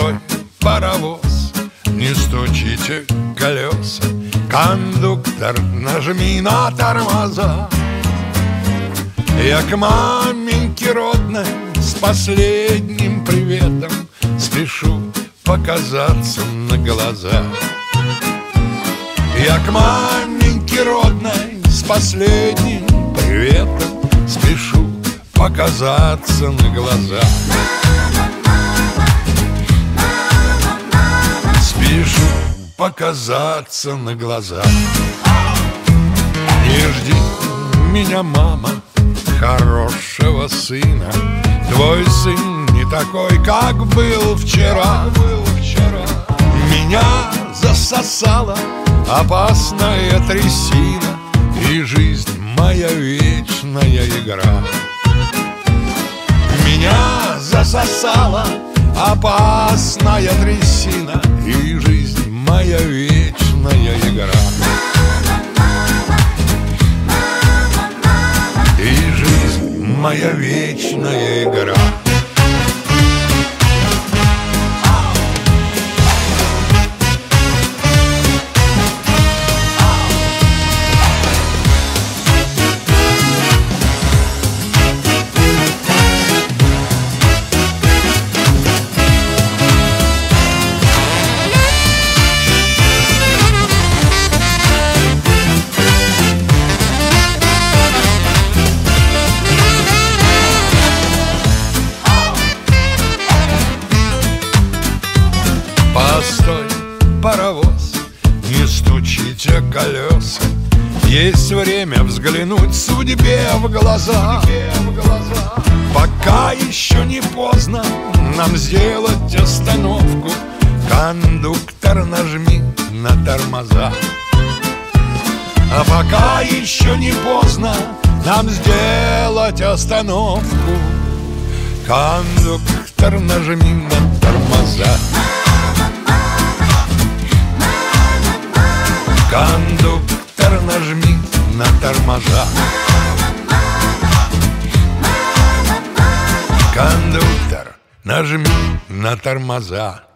Постой, паровоз, не стучите колеса. Кондуктор, нажми на тормоза. Я к маменьке родной с последним приветом спешу показаться на глаза. Я к маменьке родной с последним приветом спешу показаться на глаза. Спешу показаться на глаза. Не жди меня, мама, хорошего сына. Твой сын не такой, как был вчера. Меня засосала опасная трясина, и жизнь моя вечная игра. Меня засосала опасная трясина, и жизнь моя вечная игра. И жизнь моя вечная игра. Постой, паровоз, не стучите колеса. Есть время взглянуть судьбе в глаза. Пока еще не поздно нам сделать остановку. Кондуктор, нажми на тормоза. А пока еще не поздно нам сделать остановку. Кондуктор, нажми на тормоза. Кондуктор, нажми на тормоза. Кондуктор, нажми на тормоза.